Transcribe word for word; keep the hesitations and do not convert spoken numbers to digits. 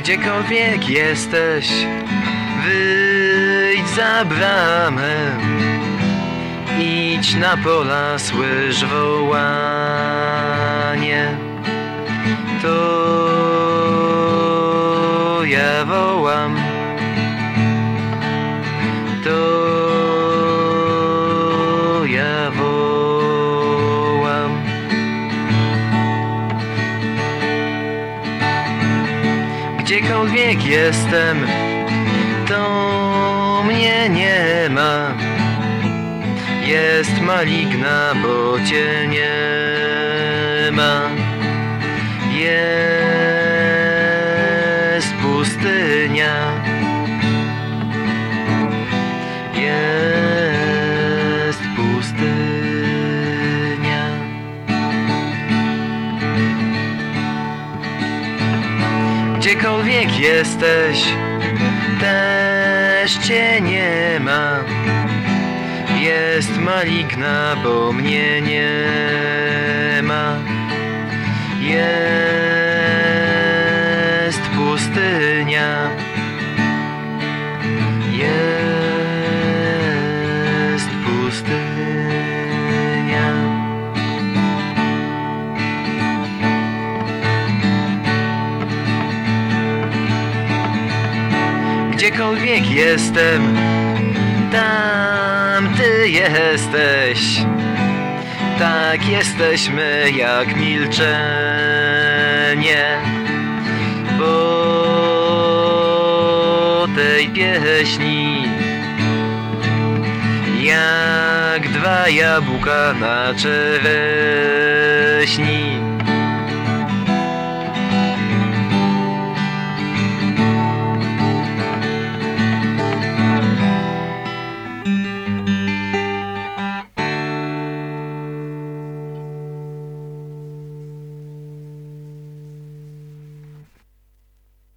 Gdziekolwiek jesteś, wyjdź za bramę, idź na pola, słysz wołanie. To ja wołam, to ja wołam. Gdziekolwiek jestem, to mnie nie ma. Jest maligna, bo cię nie ma. Jest pustynia. Jest pustynia. Gdziekolwiek jesteś, też cię nie ma. Jest maligna, bo mnie nie ma. Jest pustynia. Jest pustynia. Gdziekolwiek jestem, tam ty jesteś. Tak jesteśmy jak milczenie po tej pieśni, jak dwa jabłka na czereśni.